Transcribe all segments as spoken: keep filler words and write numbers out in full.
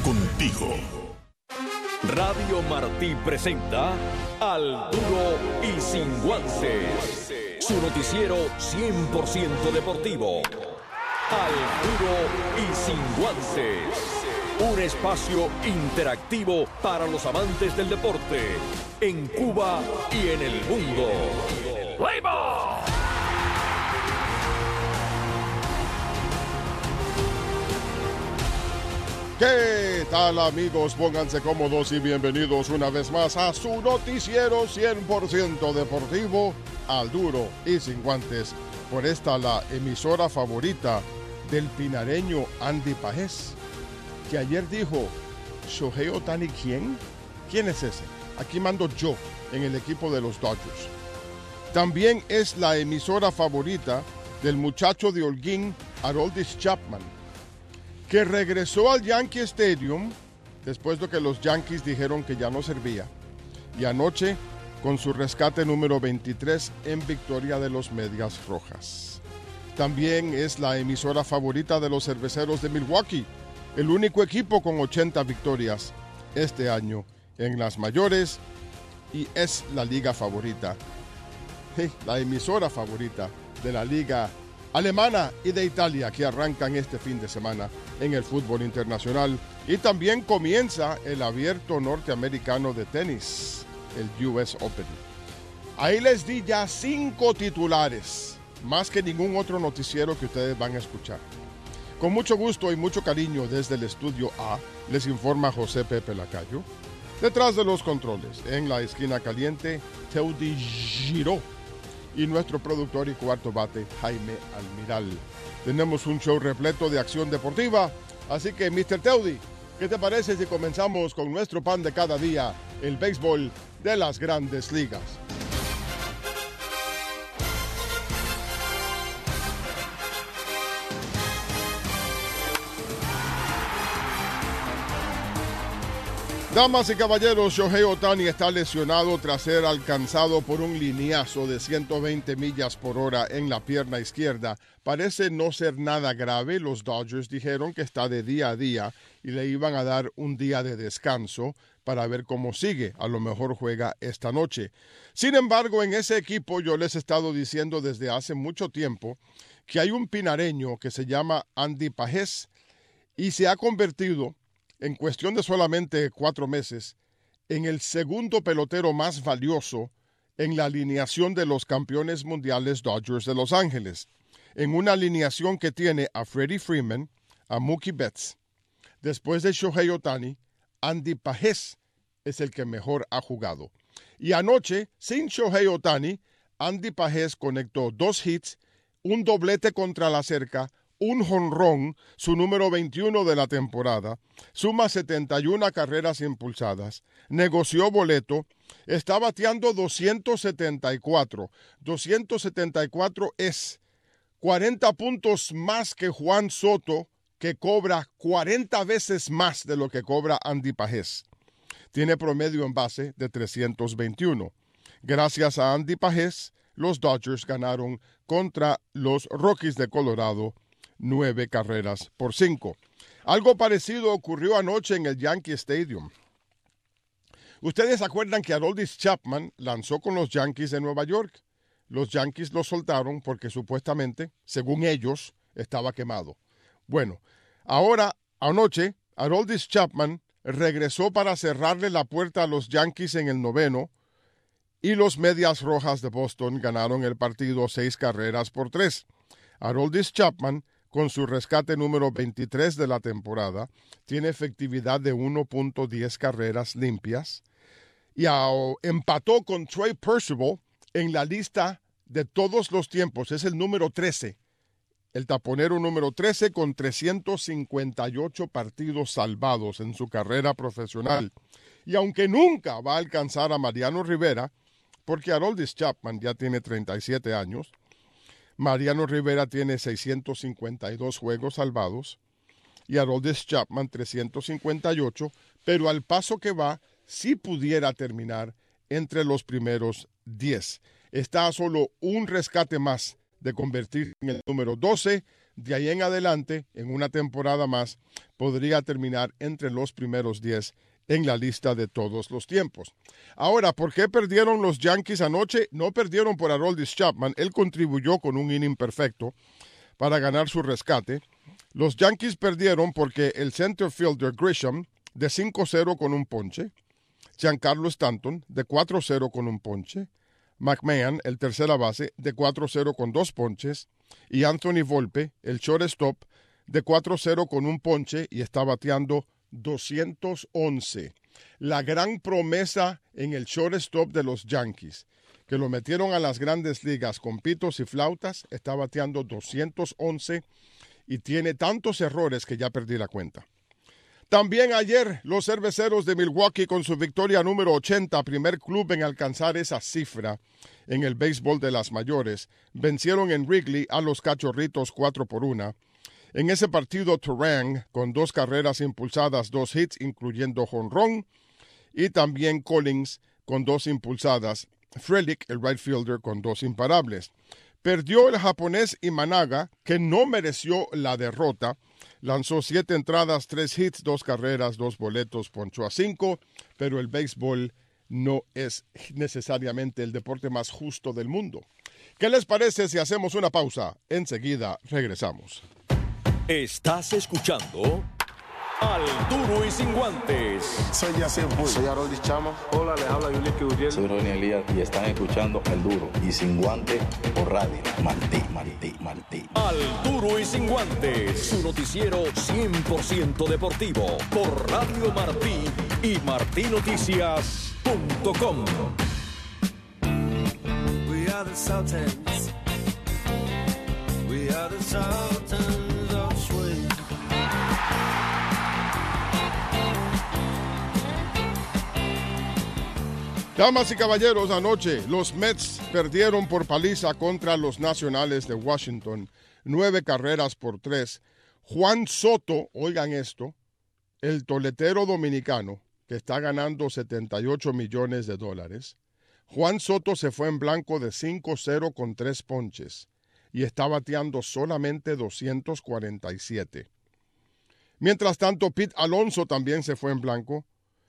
contigo. Radio Martí presenta Al Duro y Sin Guances, su noticiero cien por ciento deportivo. Al Duro y Sin Guances, un espacio interactivo para los amantes del deporte en Cuba y en el mundo. ¡Fuego! ¿Qué tal, amigos? Pónganse cómodos y bienvenidos una vez más a su noticiero cien por ciento deportivo, Al Duro y Sin Guantes, por esta la emisora favorita del pinareño Andy Pajés, que ayer dijo: ¿Shohei Ohtani quién? ¿Quién es ese? Aquí mando yo en el equipo de los Dodgers. También es la emisora favorita del muchacho de Holguín, Aroldis Chapman, que regresó al Yankee Stadium después de que los Yankees dijeron que ya no servía, y anoche con su rescate número veintitrés en victoria de los Medias Rojas. También es la emisora favorita de los Cerveceros de Milwaukee, el único equipo con ochenta victorias este año en las mayores, y es la liga favorita, la emisora favorita de la liga alemana y de Italia, que arrancan este fin de semana en el fútbol internacional. Y también comienza el abierto norteamericano de tenis, el U S Open. Ahí les di ya cinco titulares, más que ningún otro noticiero que ustedes van a escuchar. Con mucho gusto y mucho cariño desde el estudio A, les informa José Pepe Lacayo. Detrás de los controles, en la esquina caliente, Teudi Giró, y nuestro productor y cuarto bate, Jaime Almiral. Tenemos un show repleto de acción deportiva, así que, mister Teudi, ¿qué te parece si comenzamos con nuestro pan de cada día, el béisbol de las Grandes Ligas? Damas y caballeros, Shohei Ohtani está lesionado tras ser alcanzado por un lineazo de ciento veinte millas por hora en la pierna izquierda. Parece no ser nada grave. Los Dodgers dijeron que está de día a día y le iban a dar un día de descanso para ver cómo sigue. A lo mejor juega esta noche. Sin embargo, en ese equipo yo les he estado diciendo desde hace mucho tiempo que hay un pinareño que se llama Andy Pajés y se ha convertido, en cuestión de solamente cuatro meses, en el segundo pelotero más valioso en la alineación de los campeones mundiales Dodgers de Los Ángeles, en una alineación que tiene a Freddie Freeman, a Mookie Betts. Después de Shohei Ohtani, Andy Pajés es el que mejor ha jugado. Y anoche, sin Shohei Ohtani, Andy Pajés conectó dos hits, un doblete contra la cerca, un jonrón, su número veintiuno de la temporada, suma setenta y una carreras impulsadas, negoció boleto, está bateando doscientos setenta y cuatro. doscientos setenta y cuatro es cuarenta puntos más que Juan Soto, que cobra cuarenta veces más de lo que cobra Andy Pajés. Tiene promedio en base de trescientos veintiuno. Gracias a Andy Pajés, los Dodgers ganaron contra los Rockies de Colorado nueve carreras por cinco. Algo parecido ocurrió anoche en el Yankee Stadium. Ustedes se acuerdan que Aroldis Chapman lanzó con los Yankees de Nueva York. Los Yankees lo soltaron porque supuestamente, según ellos, estaba quemado. Bueno, ahora, anoche, Aroldis Chapman regresó para cerrarle la puerta a los Yankees en el noveno, y los Medias Rojas de Boston ganaron el partido seis carreras por tres. Aroldis Chapman, con su rescate número veintitrés de la temporada, tiene efectividad de uno punto diez carreras limpias y a, empató con Trey Percival en la lista de todos los tiempos. Es el número trece, el taponero número trece, con trescientos cincuenta y ocho partidos salvados en su carrera profesional. Y aunque nunca va a alcanzar a Mariano Rivera, porque Aroldis Chapman ya tiene treinta y siete años, Mariano Rivera tiene seiscientos cincuenta y dos juegos salvados y Aroldis Chapman trescientos cincuenta y ocho, pero al paso que va, sí pudiera terminar entre los primeros diez. Está a solo un rescate más de convertir en el número doce de ahí en adelante, en una temporada más, podría terminar entre los primeros diez en la lista de todos los tiempos. Ahora, ¿por qué perdieron los Yankees anoche? No perdieron por Aroldis Chapman. Él contribuyó con un inning perfecto para ganar su rescate. Los Yankees perdieron porque el center fielder Grisham, de cinco cero con un ponche, Giancarlo Stanton, de cuatro cero con un ponche, McMahon, el tercera base, de cuatro cero con dos ponches, y Anthony Volpe, el shortstop, de cuatro cero con un ponche y está bateando doscientos once. La gran promesa en el shortstop de los Yankees, que lo metieron a las grandes ligas con pitos y flautas, está bateando doscientos once y tiene tantos errores que ya perdí la cuenta. También ayer los cerveceros de Milwaukee con su victoria número ochenta, primer club en alcanzar esa cifra en el béisbol de las mayores, vencieron en Wrigley a los Cachorritos cuatro por una. En ese partido, Turang, con dos carreras impulsadas, dos hits, incluyendo jonrón, y también Collins, con dos impulsadas, Frelick, el right fielder, con dos imparables. Perdió el japonés Imanaga, que no mereció la derrota. Lanzó siete entradas, tres hits, dos carreras, dos boletos, ponchó a cinco, pero el béisbol no es necesariamente el deporte más justo del mundo. ¿Qué les parece si hacemos una pausa? Enseguida regresamos. Estás escuchando Al Duro y Sin Guantes. Soy Yacir Bull. Soy Aroldis Chapman. Hola, les habla Yulín Gutiérrez. Soy Ronnie Elías y están escuchando Al Duro y Sin Guantes por Radio Martí, Martí, Martí. Al Duro y Sin Guantes, su noticiero cien por ciento deportivo por Radio Martí y martí noticias punto com. We are the Sultans. We are the Sultans of Swing. Damas y caballeros, anoche los Mets perdieron por paliza contra los Nacionales de Washington, nueve carreras por tres. Juan Soto, oigan esto, el toletero dominicano, que está ganando setenta y ocho millones de dólares. Juan Soto se fue en blanco de cinco cero con tres ponches y está bateando solamente doscientos cuarenta y siete. Mientras tanto, Pete Alonso también se fue en blanco.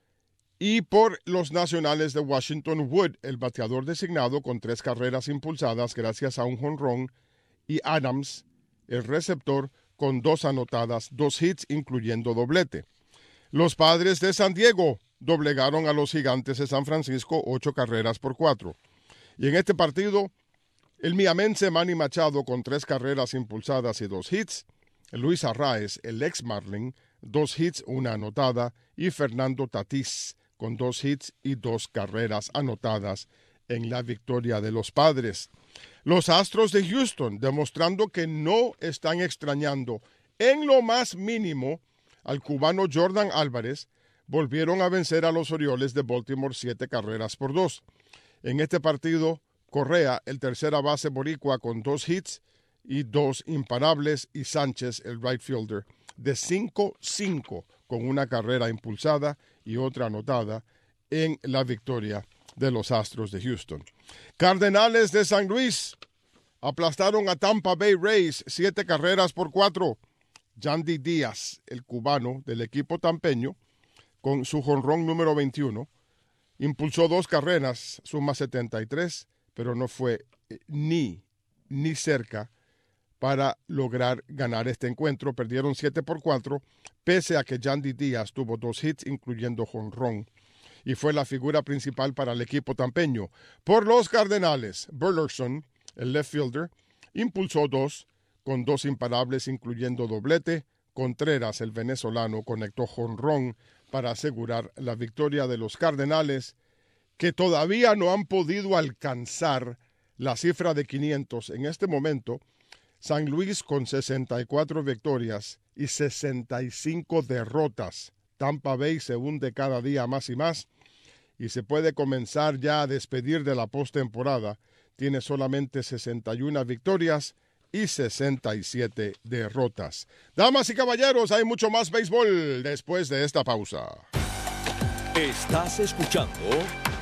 Y por los Nacionales de Washington, Wood, el bateador designado, con tres carreras impulsadas gracias a un jonrón, y Adams, el receptor, con dos anotadas, dos hits, incluyendo doblete. Los Padres de San Diego doblegaron a los Gigantes de San Francisco, ocho carreras por cuatro. Y en este partido, el miamense Manny Machado, con tres carreras impulsadas y dos hits, Luis Arraez, el ex Marlin, dos hits, una anotada, y Fernando Tatís, con dos hits y dos carreras anotadas en la victoria de los Padres. Los Astros de Houston, demostrando que no están extrañando en lo más mínimo al cubano Jordan Álvarez, volvieron a vencer a los Orioles de Baltimore siete carreras por dos. En este partido, Correa, el tercera base boricua, con dos hits y dos imparables, y Sánchez, el right fielder, de cinco cinco con una carrera impulsada y otra anotada en la victoria de los Astros de Houston. Cardenales de San Luis aplastaron a Tampa Bay Rays siete carreras por cuatro. Yandy Díaz, el cubano del equipo tampeño, con su jonrón número veintiuno, impulsó dos carreras, suma setenta y tres, pero no fue eh, ni, ni cerca para lograr ganar este encuentro. Perdieron siete por cuatro, pese a que Yandy Díaz tuvo dos hits, incluyendo jonrón, y fue la figura principal para el equipo tampeño. Por los Cardenales, Burleson, el left fielder, impulsó dos, con dos imparables, incluyendo doblete. Contreras, el venezolano, conectó jonrón para asegurar la victoria de los Cardenales, que todavía no han podido alcanzar la cifra de quinientos. En este momento, San Luis con sesenta y cuatro victorias y sesenta y cinco derrotas. Tampa Bay se hunde cada día más y más y se puede comenzar ya a despedir de la postemporada. Tiene solamente sesenta y una victorias y sesenta y siete derrotas. Damas y caballeros, hay mucho más béisbol después de esta pausa. Estás escuchando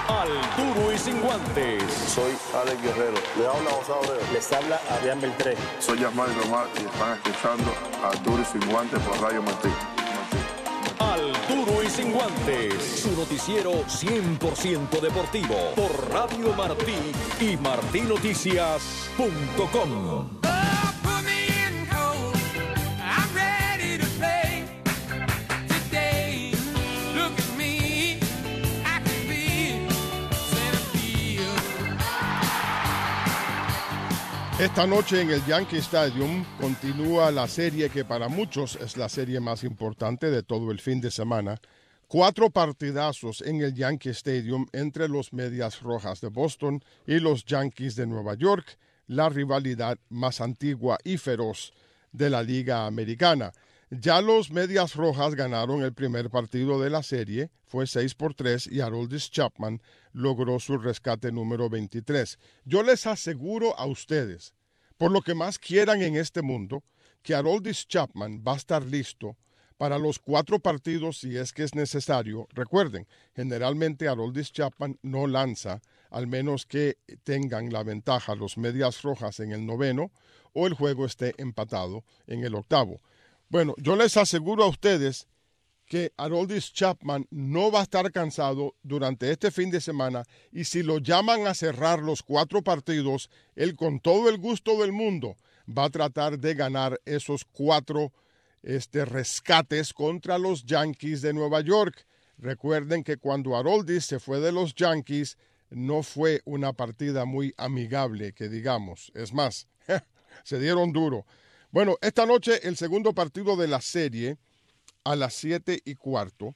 al Duro y Sin Guantes. Soy Alex Guerrero. Le habla José Abreu. Les habla Adrián Beltré. Soy Yasmán Román y están escuchando a Duro y Sin Guantes por Radio Martí. Al Duro y Sin Guantes, su noticiero cien por ciento deportivo por Radio Martí y martí noticias punto com. Esta noche en el Yankee Stadium continúa la serie que para muchos es la serie más importante de todo el fin de semana. Cuatro partidazos en el Yankee Stadium entre los Medias Rojas de Boston y los Yankees de Nueva York, la rivalidad más antigua y feroz de la Liga Americana. Ya los Medias Rojas ganaron el primer partido de la serie, fue seis por tres y Aroldis Chapman logró su rescate número veintitrés. Yo les aseguro a ustedes, por lo que más quieran en este mundo, que Aroldis Chapman va a estar listo para los cuatro partidos si es que es necesario. Recuerden, generalmente Aroldis Chapman no lanza, al menos que tengan la ventaja los Medias Rojas en el noveno o el juego esté empatado en el octavo. Bueno, yo les aseguro a ustedes que Aroldis Chapman no va a estar cansado durante este fin de semana y si lo llaman a cerrar los cuatro partidos, él con todo el gusto del mundo va a tratar de ganar esos cuatro este, rescates contra los Yankees de Nueva York. Recuerden que cuando Aroldis se fue de los Yankees no fue una partida muy amigable, que digamos. Es más, se dieron duro. Bueno, esta noche el segundo partido de la serie a las siete y cuarto.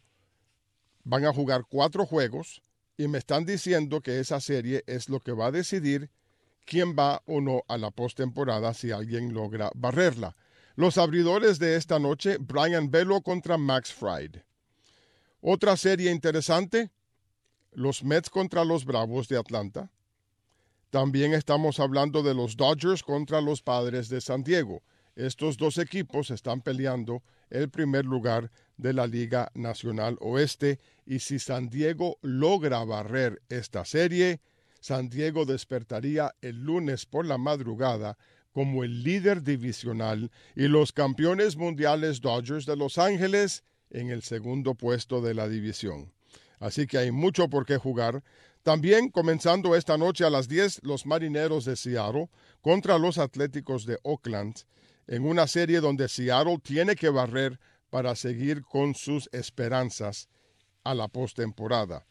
Van a jugar cuatro juegos y me están diciendo que esa serie es lo que va a decidir quién va o no a la postemporada si alguien logra barrerla. Los abridores de esta noche, Brian Bello contra Max Fried. Otra serie interesante, los Mets contra los Bravos de Atlanta. También estamos hablando de los Dodgers contra los Padres de San Diego. Estos dos equipos están peleando el primer lugar de la Liga Nacional Oeste y si San Diego logra barrer esta serie, San Diego despertaría el lunes por la madrugada como el líder divisional y los campeones mundiales Dodgers de Los Ángeles en el segundo puesto de la división. Así que hay mucho por qué jugar. También comenzando esta noche a las diez, los Marineros de Seattle contra los Atléticos de Oakland, en una serie donde Seattle tiene que barrer para seguir con sus esperanzas a la postemporada.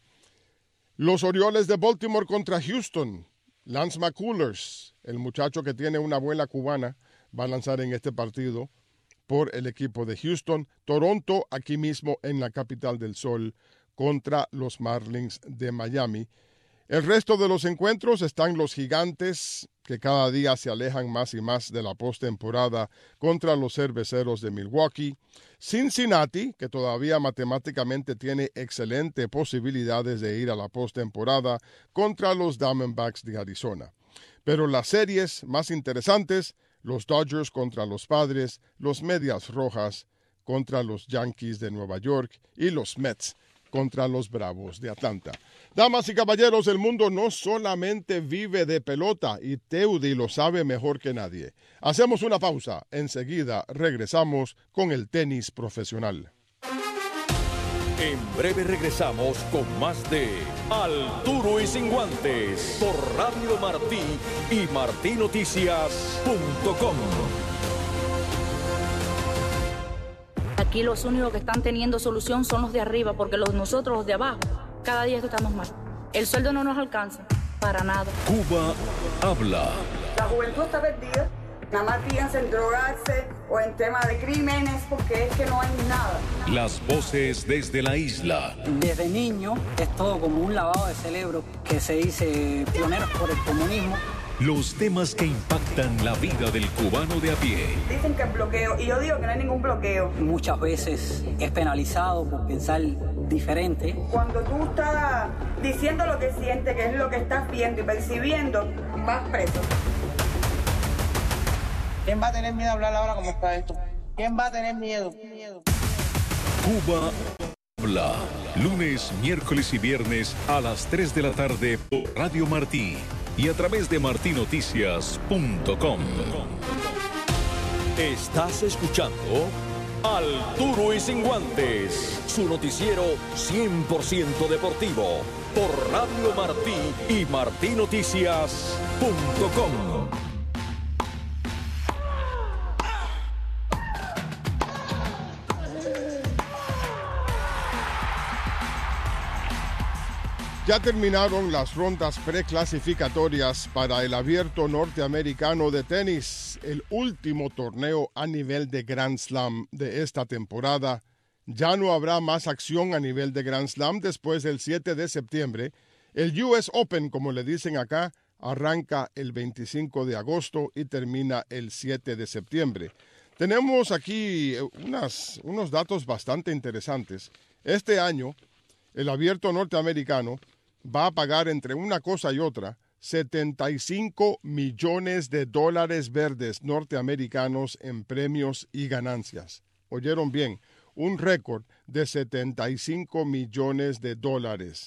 Los Orioles de Baltimore contra Houston. Lance McCullers, el muchacho que tiene una abuela cubana, va a lanzar en este partido por el equipo de Houston. Toronto, aquí mismo en la capital del sol, contra los Marlins de Miami. El resto de los encuentros están los Gigantes, que cada día se alejan más y más de la postemporada, contra los Cerveceros de Milwaukee. Cincinnati, que todavía matemáticamente tiene excelentes posibilidades de ir a la postemporada, contra los Diamondbacks de Arizona. Pero las series más interesantes, los Dodgers contra los Padres, los Medias Rojas contra los Yankees de Nueva York y los Mets contra los Bravos de Atlanta. Damas y caballeros, el mundo no solamente vive de pelota y Teudi lo sabe mejor que nadie. Hacemos una pausa. Enseguida regresamos con el tenis profesional. En breve regresamos con más de Al Duro y Sin Guantes por Radio Martí y martí noticias punto com. Aquí los únicos que están teniendo solución son los de arriba, porque los nosotros, los de abajo, cada día estamos mal. El sueldo no nos alcanza, para nada. Cuba habla. La juventud está perdida. Nada más piensa en drogarse o en temas de crímenes, porque es que no hay nada. Las voces desde la isla. Desde niño es todo como un lavado de cerebro que se dice pioneros por el comunismo. Los temas que impactan la vida del cubano de a pie. Dicen que es bloqueo, y yo digo que no hay ningún bloqueo. Muchas veces es penalizado por pensar diferente. Cuando tú estás diciendo lo que sientes, que es lo que estás viendo y percibiendo, vas preso. ¿Quién va a tener miedo a hablar ahora como está esto? ¿Quién va a tener miedo? miedo? Cuba Habla. Lunes, miércoles y viernes a las tres de la tarde por Radio Martí y a través de marti noticias punto com. Estás escuchando Al Duro y Sin Guantes, su noticiero cien por ciento deportivo por Radio Martí y marti noticias punto com. Ya terminaron las rondas preclasificatorias para el Abierto Norteamericano de Tenis, el último torneo a nivel de Grand Slam de esta temporada. Ya no habrá más acción a nivel de Grand Slam después del siete de septiembre. El U S Open, como le dicen acá, arranca el veinticinco de agosto y termina el siete de septiembre. Tenemos aquí unas, unos datos bastante interesantes. Este año, el Abierto Norteamericano va a pagar entre una cosa y otra setenta y cinco millones de dólares verdes norteamericanos en premios y ganancias. ¿Oyeron bien? Un récord de setenta y cinco millones de dólares.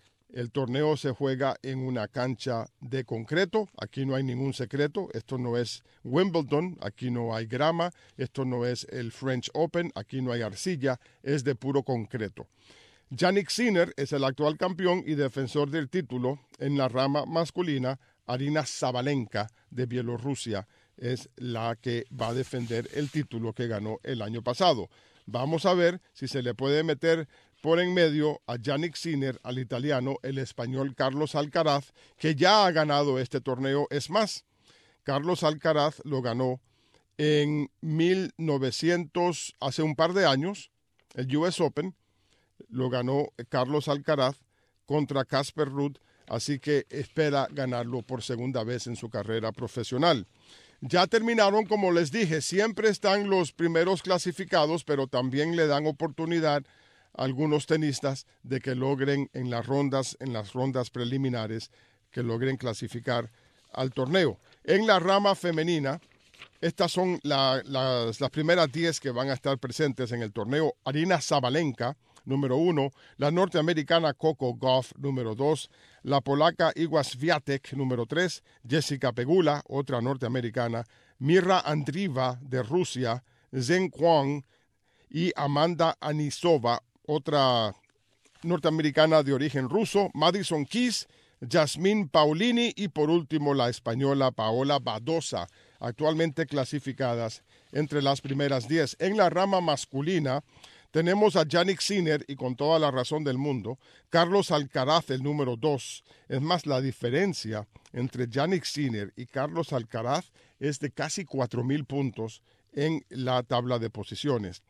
El torneo se juega en una cancha de concreto. Aquí no hay ningún secreto. Esto no es Wimbledon. Aquí no hay grama. Esto no es el French Open. Aquí no hay arcilla. Es de puro concreto. Jannik Sinner es el actual campeón y defensor del título. En la rama masculina, Aryna Sabalenka de Bielorrusia es la que va a defender el título que ganó el año pasado. Vamos a ver si se le puede meter por en medio a Jannik Sinner, al italiano, el español Carlos Alcaraz, que ya ha ganado este torneo. Es más, Carlos Alcaraz lo ganó en mil novecientos, hace un par de años, el U S Open. Lo ganó Carlos Alcaraz contra Casper Ruud, así que espera ganarlo por segunda vez en su carrera profesional. Ya terminaron, como les dije, siempre están los primeros clasificados, pero también le dan oportunidad a algunos tenistas de que logren en las rondas, en las rondas preliminares, que logren clasificar al torneo. En la rama femenina, estas son la, las, las primeras diez que van a estar presentes en el torneo. Aryna Sabalenka, número uno, la norteamericana Coco Gauff, número dos, la polaca Iga Swiatek, número tres, Jessica Pegula, otra norteamericana, Mirra Andreeva de Rusia, Zheng Huang y Amanda Anisova, otra norteamericana de origen ruso, Madison Keys, Jasmine Paolini y por último la española Paola Badosa, actualmente clasificadas entre las primeras diez. En la rama masculina, tenemos a Jannik Sinner y con toda la razón del mundo, Carlos Alcaraz, el número dos. Es más, la diferencia entre Jannik Sinner y Carlos Alcaraz es de casi cuatro mil puntos en la tabla de posiciones.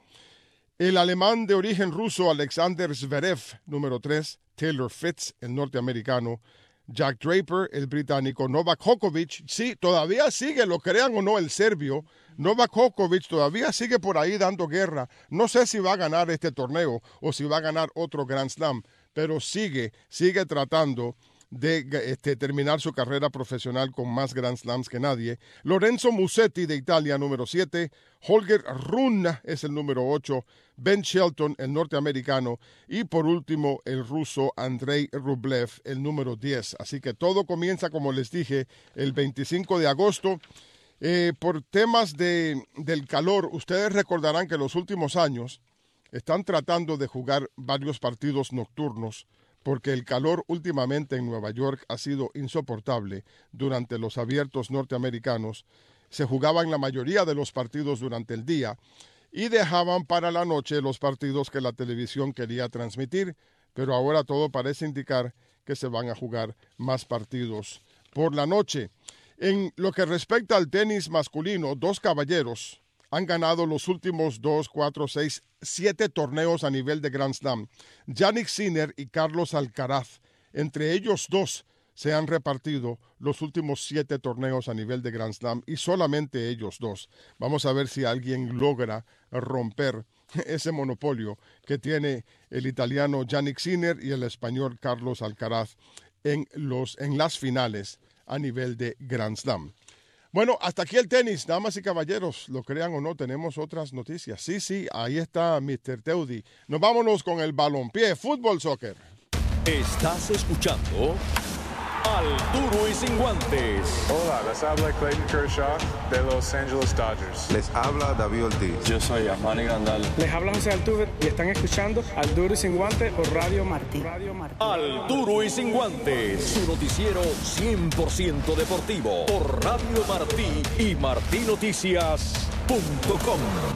El alemán de origen ruso Alexander Zverev, número tres, Taylor Fritz, el norteamericano, Jack Draper, el británico, Novak Djokovic, sí, todavía sigue, lo crean o no, el serbio, Novak Djokovic todavía sigue por ahí dando guerra. No sé si va a ganar este torneo o si va a ganar otro Grand Slam, pero sigue, sigue tratando de este, terminar su carrera profesional con más Grand Slams que nadie. Lorenzo Musetti de Italia, número siete. Holger Rune es el número ocho. Ben Shelton, el norteamericano. Y por último, el ruso Andrei Rublev, el número diez. Así que todo comienza, como les dije, el veinticinco de agosto. Eh, por temas de, del calor, ustedes recordarán que los últimos años están tratando de jugar varios partidos nocturnos porque el calor últimamente en Nueva York ha sido insoportable. Durante los abiertos norteamericanos se jugaban la mayoría de los partidos durante el día y dejaban para la noche los partidos que la televisión quería transmitir, pero ahora todo parece indicar que se van a jugar más partidos por la noche. En lo que respecta al tenis masculino, dos caballeros han ganado los últimos dos, cuatro, seis, siete torneos a nivel de Grand Slam. Jannik Sinner y Carlos Alcaraz, entre ellos dos, se han repartido los últimos siete torneos a nivel de Grand Slam y solamente ellos dos. Vamos a ver si alguien logra romper ese monopolio que tiene el italiano Jannik Sinner y el español Carlos Alcaraz en, los, en las finales a nivel de Grand Slam. Bueno, hasta aquí el tenis, damas y caballeros, lo crean o no, tenemos otras noticias. Sí, sí, ahí está mister Teudi. Nos vámonos con el balompié, fútbol, soccer. Estás escuchando Al Duro y Sin Guantes. Hola, les habla Clayton Kershaw de Los Angeles Dodgers. Les habla David Ortiz. Yo soy Armani Grandal. Les habla José Altuve y están escuchando Al Duro y Sin Guantes por Radio Martí. Radio Martí. Al Duro y Sin Guantes, su noticiero cien por ciento deportivo por Radio Martí y martí noticias punto com.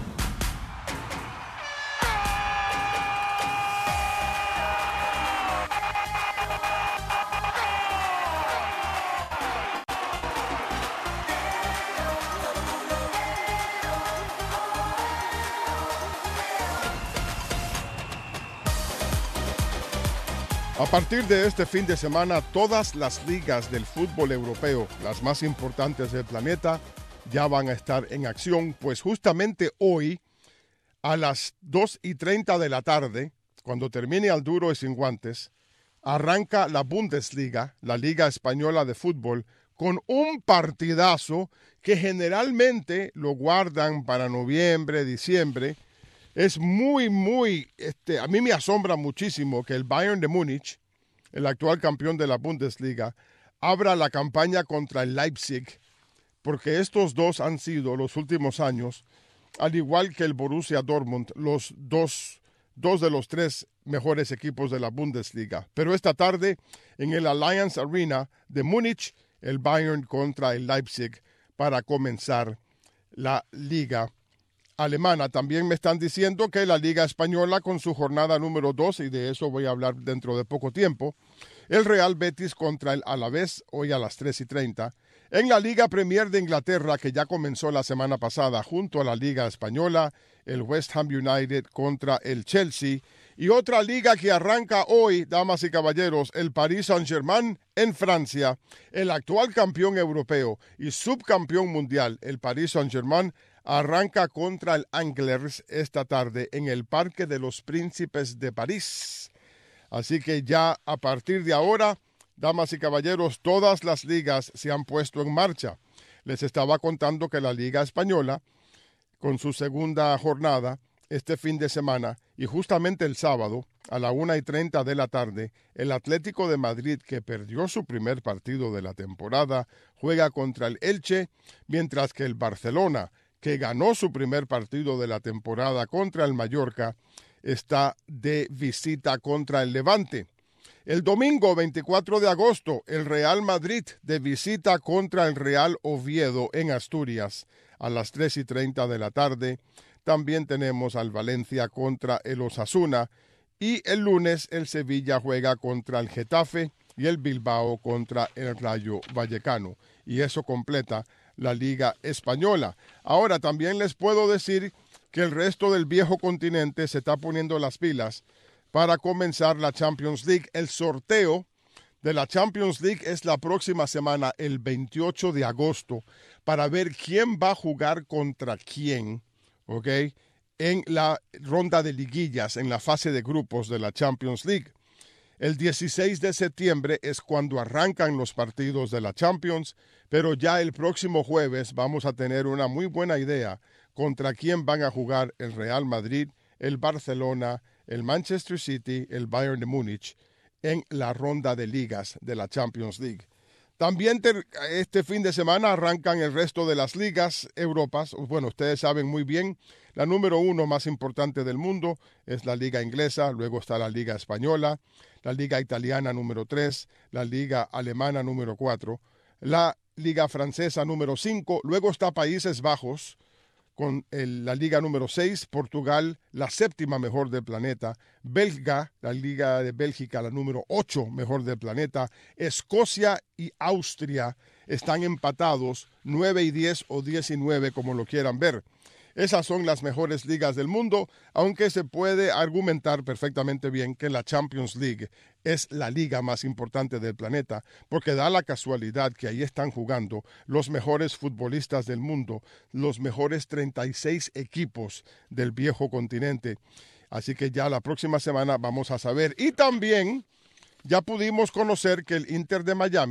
A partir de este fin de semana, todas las ligas del fútbol europeo, las más importantes del planeta, ya van a estar en acción, pues justamente hoy, a las dos y treinta de la tarde, cuando termine Al Duro y Sin Guantes, arranca la Bundesliga, la Liga Española de Fútbol, con un partidazo que generalmente lo guardan para noviembre, diciembre. Es muy, muy, este, a mí me asombra muchísimo que el Bayern de Múnich, el actual campeón de la Bundesliga, abra la campaña contra el Leipzig, porque estos dos han sido los últimos años, al igual que el Borussia Dortmund, los dos, dos de los tres mejores equipos de la Bundesliga. Pero esta tarde, en el Allianz Arena de Múnich, el Bayern contra el Leipzig para comenzar la liga alemana. También me están diciendo que la Liga Española con su jornada número dos, y de eso voy a hablar dentro de poco tiempo, el Real Betis contra el Alavés hoy a las tres y treinta. En la Liga Premier de Inglaterra, que ya comenzó la semana pasada junto a la Liga Española, el West Ham United contra el Chelsea. Y otra liga que arranca hoy, damas y caballeros, el Paris Saint-Germain en Francia, el actual campeón europeo y subcampeón mundial, el Paris Saint-Germain, arranca contra el Anglers esta tarde en el Parque de los Príncipes de París. Así que ya a partir de ahora, damas y caballeros, todas las ligas se han puesto en marcha. Les estaba contando que la Liga Española, con su segunda jornada este fin de semana, y justamente el sábado, a la una y treinta de la tarde, el Atlético de Madrid, que perdió su primer partido de la temporada, juega contra el Elche, mientras que el Barcelona, que ganó su primer partido de la temporada contra el Mallorca, está de visita contra el Levante. El domingo veinticuatro de agosto, el Real Madrid de visita contra el Real Oviedo en Asturias a las tres y treinta de la tarde. También tenemos al Valencia contra el Osasuna y el lunes el Sevilla juega contra el Getafe y el Bilbao contra el Rayo Vallecano. Y eso completa la Liga Española. Ahora también les puedo decir que el resto del viejo continente se está poniendo las pilas para comenzar la Champions League. El sorteo de la Champions League es la próxima semana, el veintiocho de agosto, para ver quién va a jugar contra quién, ¿ok? En la ronda de liguillas, en la fase de grupos de la Champions League. El dieciséis de septiembre es cuando arrancan los partidos de la Champions, pero ya el próximo jueves vamos a tener una muy buena idea contra quién van a jugar el Real Madrid, el Barcelona, el Manchester City, el Bayern de Múnich en la ronda de ligas de la Champions League. También te, este fin de semana arrancan el resto de las ligas europas. Bueno, ustedes saben muy bien, la número uno más importante del mundo es la Liga Inglesa, luego está la Liga Española, la Liga Italiana número tres, la Liga Alemana número cuatro, la Liga Francesa número cinco, luego está Países Bajos con el, la Liga número seis, Portugal, la séptima mejor del planeta, Bélgica, la Liga de Bélgica, la número ocho mejor del planeta, Escocia y Austria están empatados, nueve y diez o diez y nueve, como lo quieran ver. Esas son las mejores ligas del mundo, aunque se puede argumentar perfectamente bien que la Champions League es la liga más importante del planeta, porque da la casualidad que ahí están jugando los mejores futbolistas del mundo, los mejores treinta y seis equipos del viejo continente. Así que ya la próxima semana vamos a saber. Y también ya pudimos conocer que el Inter de Miami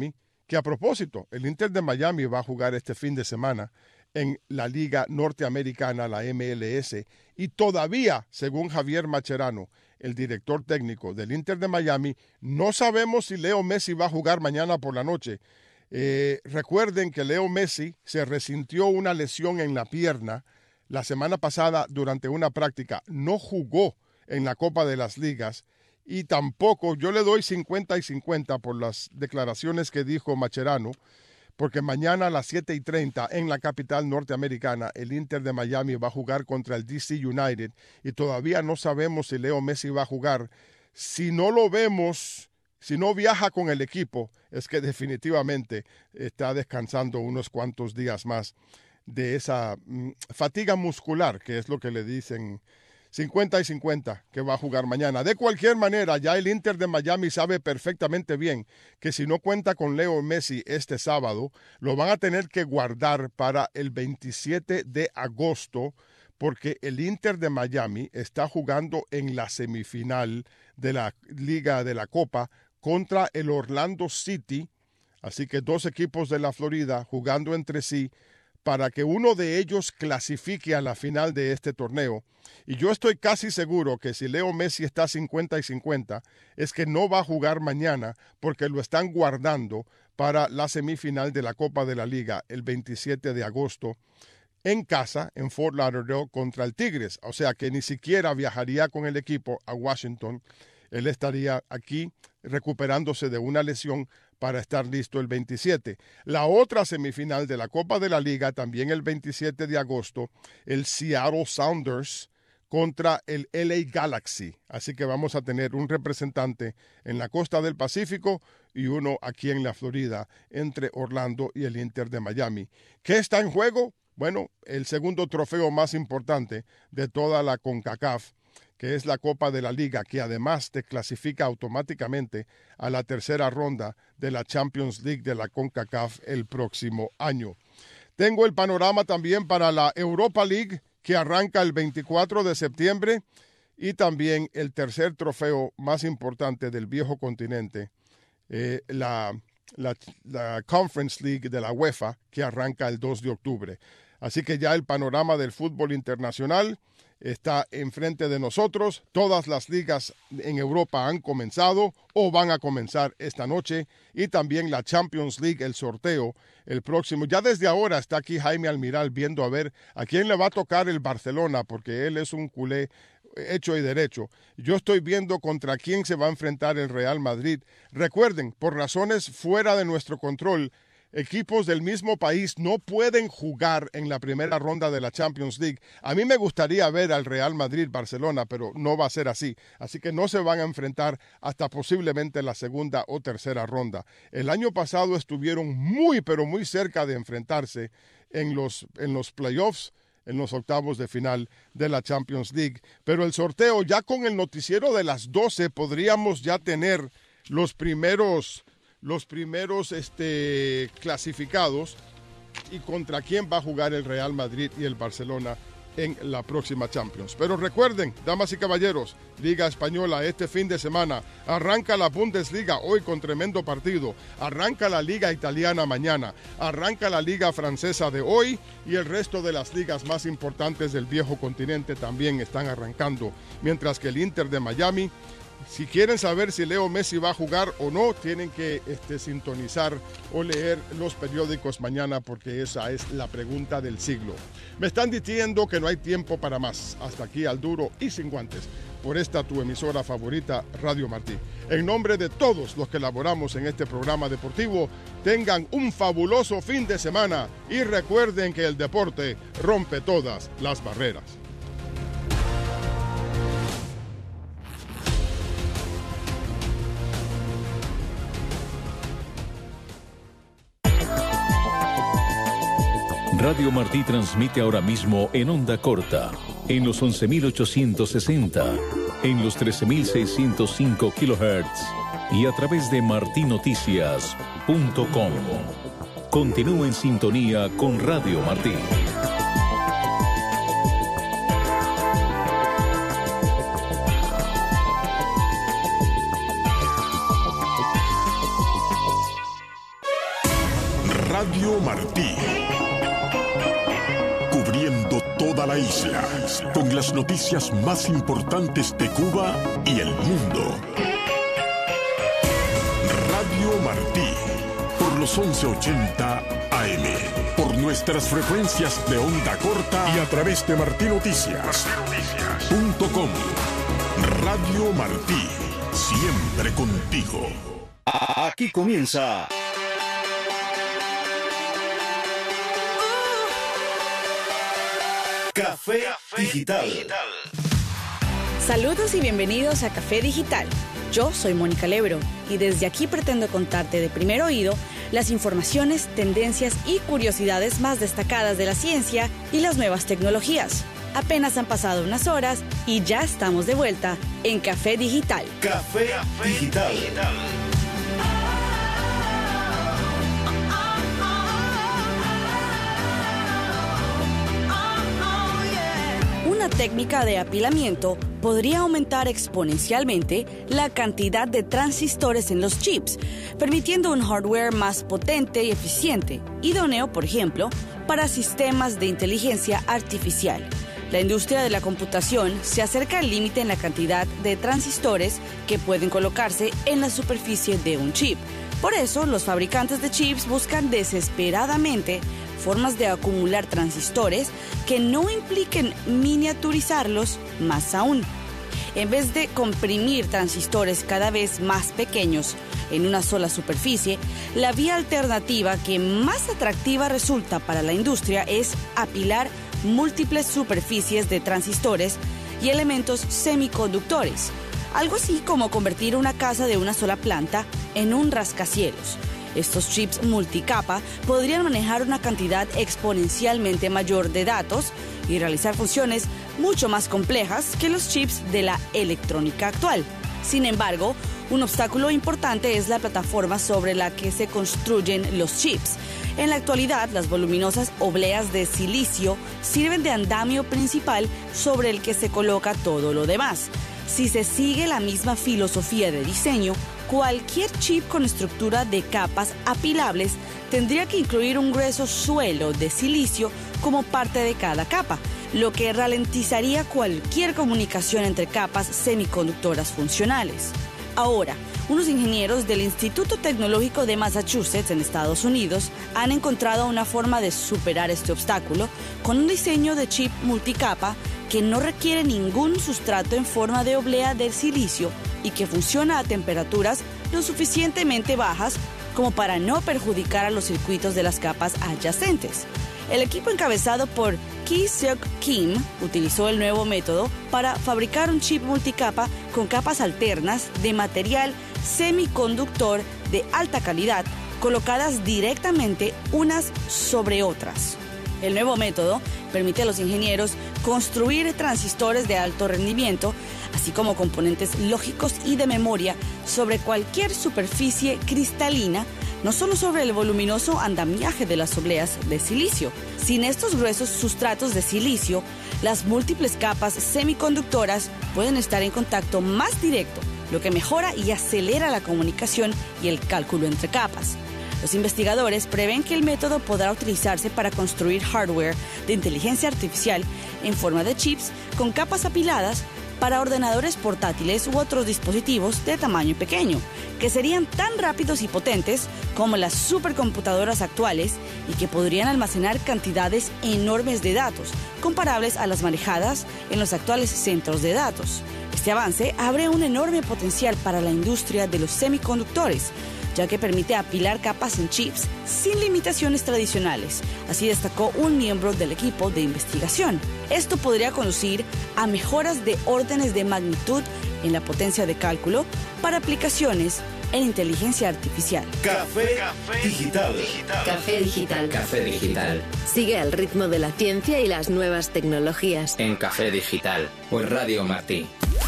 Que a propósito, el Inter de Miami va a jugar este fin de semana en la Liga Norteamericana, la M L S, y todavía, según Javier Mascherano, el director técnico del Inter de Miami, no sabemos si Leo Messi va a jugar mañana por la noche. Eh, recuerden que Leo Messi se resintió una lesión en la pierna la semana pasada durante una práctica. No jugó en la Copa de las Ligas y tampoco, yo le doy cincuenta y cincuenta por las declaraciones que dijo Mascherano, porque mañana a las siete y treinta en la capital norteamericana el Inter de Miami va a jugar contra el D C United y todavía no sabemos si Leo Messi va a jugar. Si no lo vemos, si no viaja con el equipo, es que definitivamente está descansando unos cuantos días más de esa mm, fatiga muscular, que es lo que le dicen. cincuenta y cincuenta que va a jugar mañana. De cualquier manera, ya el Inter de Miami sabe perfectamente bien que si no cuenta con Leo Messi este sábado, lo van a tener que guardar para el veintisiete de agosto, porque el Inter de Miami está jugando en la semifinal de la Liga de la Copa contra el Orlando City. Así que dos equipos de la Florida jugando entre sí para que uno de ellos clasifique a la final de este torneo. Y yo estoy casi seguro que si Leo Messi está cincuenta y cincuenta, es que no va a jugar mañana porque lo están guardando para la semifinal de la Copa de la Liga el veintisiete de agosto en casa, en Fort Lauderdale, contra el Tigres. O sea que ni siquiera viajaría con el equipo a Washington. Él estaría aquí recuperándose de una lesión para estar listo el veintisiete. La otra semifinal de la Copa de la Liga, también el veintisiete de agosto, el Seattle Sounders contra el L A Galaxy. Así que vamos a tener un representante en la costa del Pacífico y uno aquí en la Florida, entre Orlando y el Inter de Miami. ¿Qué está en juego? Bueno, el segundo trofeo más importante de toda la CONCACAF, que es la Copa de la Liga, que además te clasifica automáticamente a la tercera ronda de la Champions League de la CONCACAF el próximo año. Tengo el panorama también para la Europa League, que arranca el veinticuatro de septiembre, y también el tercer trofeo más importante del viejo continente, eh, la, la, la Conference League de la UEFA, que arranca el dos de octubre. Así que ya el panorama del fútbol internacional está enfrente de nosotros. Todas las ligas en Europa han comenzado o van a comenzar esta noche, y también la Champions League, el sorteo el próximo. Ya desde ahora está aquí Jaime Almiral viendo a ver a quién le va a tocar el Barcelona, porque él es un culé hecho y derecho. Yo estoy viendo contra quién se va a enfrentar el Real Madrid. Recuerden, por razones fuera de nuestro control, equipos del mismo país no pueden jugar en la primera ronda de la Champions League. A mí me gustaría ver al Real Madrid-Barcelona, pero no va a ser así. Así que no se van a enfrentar hasta posiblemente la segunda o tercera ronda. El año pasado estuvieron muy, pero muy cerca de enfrentarse en los, en los playoffs, en los octavos de final de la Champions League. Pero el sorteo, ya con el noticiero de las doce, podríamos ya tener los primeros... los primeros este, clasificados y contra quién va a jugar el Real Madrid y el Barcelona en la próxima Champions. Pero recuerden, damas y caballeros, Liga Española este fin de semana, arranca la Bundesliga hoy con tremendo partido, arranca la Liga Italiana mañana, arranca la Liga Francesa de hoy, y el resto de las ligas más importantes del viejo continente también están arrancando, mientras que el Inter de Miami, si quieren saber si Leo Messi va a jugar o no, tienen que este, sintonizar o leer los periódicos mañana, porque esa es la pregunta del siglo. Me están diciendo que no hay tiempo para más. Hasta aquí al duro y sin guantes, por esta tu emisora favorita, Radio Martí. En nombre de todos los que laboramos en este programa deportivo, tengan un fabuloso fin de semana y recuerden que el deporte rompe todas las barreras. Radio Martí transmite ahora mismo en onda corta, en los once mil ochocientos sesenta, en los trece mil seiscientos cinco kilohertz y a través de marti noticias punto com. Continúa en sintonía con Radio Martí. Radio Martí. Cubriendo toda la isla, con las noticias más importantes de Cuba y el mundo. Radio Martí, por los once ochenta A M, por nuestras frecuencias de onda corta y a través de martinoticias punto com. Radio Martí, siempre contigo. Aquí comienza Café Digital. Saludos y bienvenidos a Café Digital. Yo soy Mónica Lebro y desde aquí pretendo contarte de primer oído las informaciones, tendencias y curiosidades más destacadas de la ciencia y las nuevas tecnologías. Apenas han pasado unas horas y ya estamos de vuelta en Café Digital. Café Digital. Una técnica de apilamiento podría aumentar exponencialmente la cantidad de transistores en los chips, permitiendo un hardware más potente y eficiente, idóneo, por ejemplo, para sistemas de inteligencia artificial. La industria de la computación se acerca al límite en la cantidad de transistores que pueden colocarse en la superficie de un chip. Por eso, los fabricantes de chips buscan desesperadamente formas de acumular transistores que no impliquen miniaturizarlos más aún. En vez de comprimir transistores cada vez más pequeños en una sola superficie, la vía alternativa que más atractiva resulta para la industria es apilar múltiples superficies de transistores y elementos semiconductores, algo así como convertir una casa de una sola planta en un rascacielos. Estos chips multicapa podrían manejar una cantidad exponencialmente mayor de datos y realizar funciones mucho más complejas que los chips de la electrónica actual. Sin embargo, un obstáculo importante es la plataforma sobre la que se construyen los chips. En la actualidad, las voluminosas obleas de silicio sirven de andamio principal sobre el que se coloca todo lo demás. Si se sigue la misma filosofía de diseño, cualquier chip con estructura de capas apilables tendría que incluir un grueso suelo de silicio como parte de cada capa, lo que ralentizaría cualquier comunicación entre capas semiconductoras funcionales. Ahora, unos ingenieros del Instituto Tecnológico de Massachusetts en Estados Unidos han encontrado una forma de superar este obstáculo con un diseño de chip multicapa que no requiere ningún sustrato en forma de oblea de silicio y que funciona a temperaturas lo suficientemente bajas como para no perjudicar a los circuitos de las capas adyacentes. El equipo encabezado por Ki-Seok Kim utilizó el nuevo método para fabricar un chip multicapa con capas alternas de material semiconductor de alta calidad colocadas directamente unas sobre otras. El nuevo método permite a los ingenieros construir transistores de alto rendimiento, así como componentes lógicos y de memoria sobre cualquier superficie cristalina, no solo sobre el voluminoso andamiaje de las obleas de silicio. Sin estos gruesos sustratos de silicio, las múltiples capas semiconductoras pueden estar en contacto más directo, lo que mejora y acelera la comunicación y el cálculo entre capas. Los investigadores prevén que el método podrá utilizarse para construir hardware de inteligencia artificial en forma de chips con capas apiladas para ordenadores portátiles u otros dispositivos de tamaño pequeño, que serían tan rápidos y potentes como las supercomputadoras actuales y que podrían almacenar cantidades enormes de datos, comparables a las manejadas en los actuales centros de datos. Este avance abre un enorme potencial para la industria de los semiconductores, ya que permite apilar capas en chips sin limitaciones tradicionales. Así destacó un miembro del equipo de investigación. Esto podría conducir a mejoras de órdenes de magnitud en la potencia de cálculo para aplicaciones en inteligencia artificial. Café Digital. Café Digital. Café Digital. Sigue el ritmo de la ciencia y las nuevas tecnologías. En Café Digital, por Radio Martí.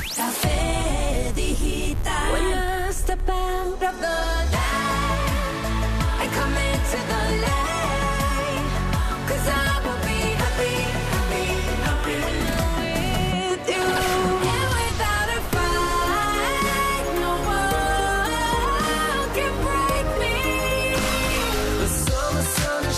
Café Digital. When I step out of the light, I come into the light, 'cause I will be happy, happy, happy with you. And without a fight, no one can break me. The summer sun is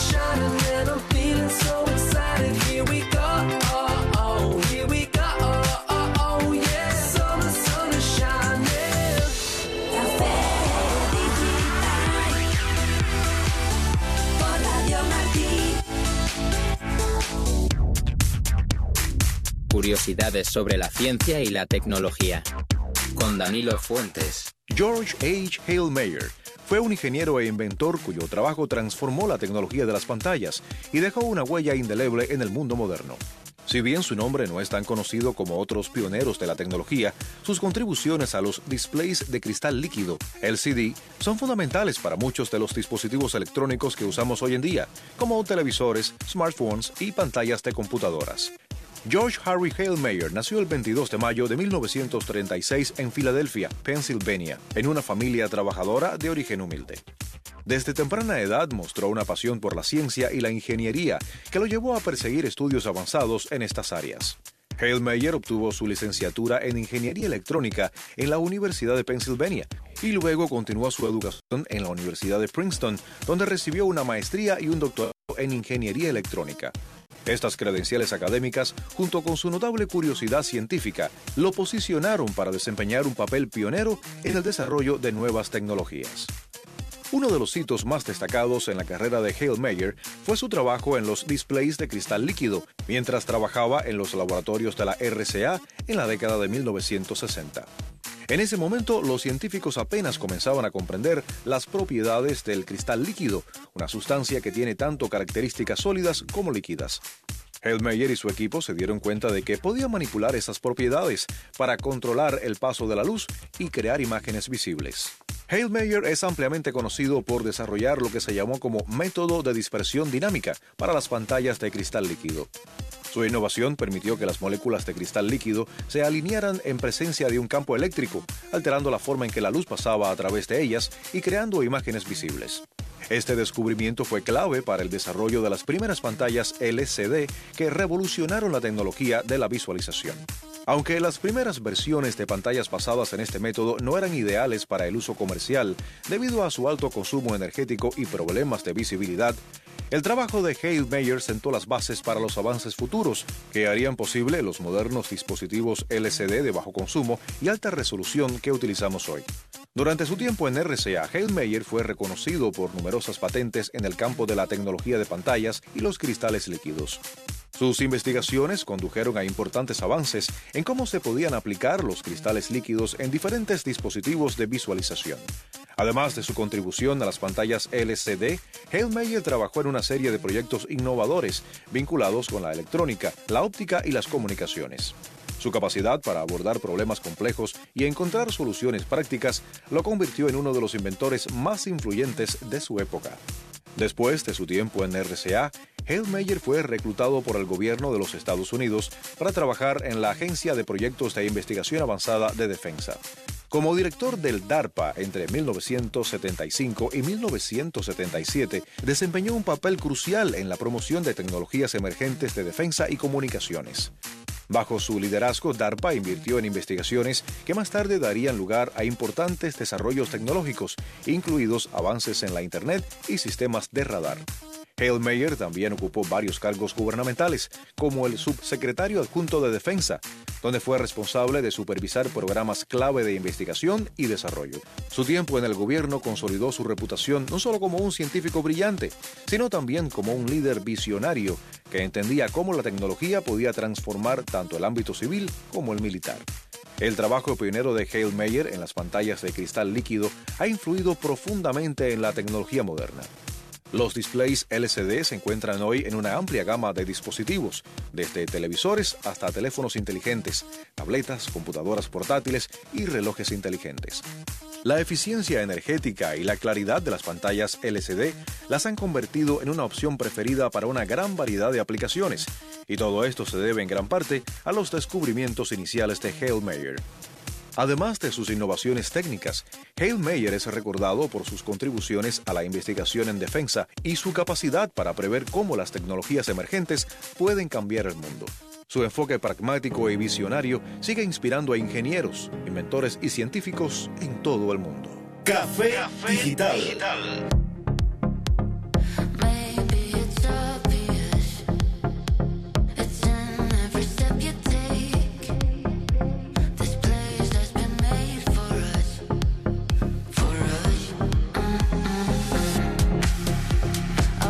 curiosidades sobre la ciencia y la tecnología. Con Danilo Fuentes. George H. Hale Meyer fue un ingeniero e inventor cuyo trabajo transformó la tecnología de las pantallas y dejó una huella indeleble en el mundo moderno. Si bien su nombre no es tan conocido como otros pioneros de la tecnología, sus contribuciones a los displays de cristal líquido, L C D, son fundamentales para muchos de los dispositivos electrónicos que usamos hoy en día, como televisores, smartphones y pantallas de computadoras. George Harry Hale Meyer nació el veintidós de mayo de mil novecientos treinta y seis en Filadelfia, Pensilvania, en una familia trabajadora de origen humilde. Desde temprana edad mostró una pasión por la ciencia y la ingeniería que lo llevó a perseguir estudios avanzados en estas áreas. Hale Meyer obtuvo su licenciatura en Ingeniería Electrónica en la Universidad de Pensilvania y luego continuó su educación en la Universidad de Princeton, donde recibió una maestría y un doctorado en Ingeniería Electrónica. Estas credenciales académicas, junto con su notable curiosidad científica, lo posicionaron para desempeñar un papel pionero en el desarrollo de nuevas tecnologías. Uno de los hitos más destacados en la carrera de Hale Meyer fue su trabajo en los displays de cristal líquido, mientras trabajaba en los laboratorios de la R C A en la década de mil novecientos sesenta. En ese momento, los científicos apenas comenzaban a comprender las propiedades del cristal líquido, una sustancia que tiene tanto características sólidas como líquidas. Hale Meyer y su equipo se dieron cuenta de que podía manipular esas propiedades para controlar el paso de la luz y crear imágenes visibles. Hale Meyer es ampliamente conocido por desarrollar lo que se llamó como método de dispersión dinámica para las pantallas de cristal líquido. Su innovación permitió que las moléculas de cristal líquido se alinearan en presencia de un campo eléctrico, alterando la forma en que la luz pasaba a través de ellas y creando imágenes visibles. Este descubrimiento fue clave para el desarrollo de las primeras pantallas L C D que revolucionaron la tecnología de la visualización. Aunque las primeras versiones de pantallas basadas en este método no eran ideales para el uso comercial debido a su alto consumo energético y problemas de visibilidad, el trabajo de Hale Meyer sentó las bases para los avances futuros que harían posible los modernos dispositivos L C D de bajo consumo y alta resolución que utilizamos hoy. Durante su tiempo en R C A, Hale Meyer fue reconocido por numerosas patentes en el campo de la tecnología de pantallas y los cristales líquidos. Sus investigaciones condujeron a importantes avances en cómo se podían aplicar los cristales líquidos en diferentes dispositivos de visualización. Además de su contribución a las pantallas L C D, Hale Meyer trabajó en una serie de proyectos innovadores vinculados con la electrónica, la óptica y las comunicaciones. Su capacidad para abordar problemas complejos y encontrar soluciones prácticas lo convirtió en uno de los inventores más influyentes de su época. Después de su tiempo en R C A, Hale Meyer fue reclutado por el gobierno de los Estados Unidos para trabajar en la Agencia de Proyectos de Investigación Avanzada de Defensa. Como director del DARPA entre mil novecientos setenta y cinco y mil novecientos setenta y siete, desempeñó un papel crucial en la promoción de tecnologías emergentes de defensa y comunicaciones. Bajo su liderazgo, DARPA invirtió en investigaciones que más tarde darían lugar a importantes desarrollos tecnológicos, incluidos avances en la Internet y sistemas de radar. Hale Meyer también ocupó varios cargos gubernamentales, como el subsecretario adjunto de Defensa, donde fue responsable de supervisar programas clave de investigación y desarrollo. Su tiempo en el gobierno consolidó su reputación no solo como un científico brillante, sino también como un líder visionario que entendía cómo la tecnología podía transformar tanto el ámbito civil como el militar. El trabajo pionero de Hale Meyer en las pantallas de cristal líquido ha influido profundamente en la tecnología moderna. Los displays L C D se encuentran hoy en una amplia gama de dispositivos, desde televisores hasta teléfonos inteligentes, tabletas, computadoras portátiles y relojes inteligentes. La eficiencia energética y la claridad de las pantallas L C D las han convertido en una opción preferida para una gran variedad de aplicaciones, y todo esto se debe en gran parte a los descubrimientos iniciales de Hale Meyer. Además de sus innovaciones técnicas, Hale Meyer es recordado por sus contribuciones a la investigación en defensa y su capacidad para prever cómo las tecnologías emergentes pueden cambiar el mundo. Su enfoque pragmático y visionario sigue inspirando a ingenieros, inventores y científicos en todo el mundo. Café, Café Digital. Digital.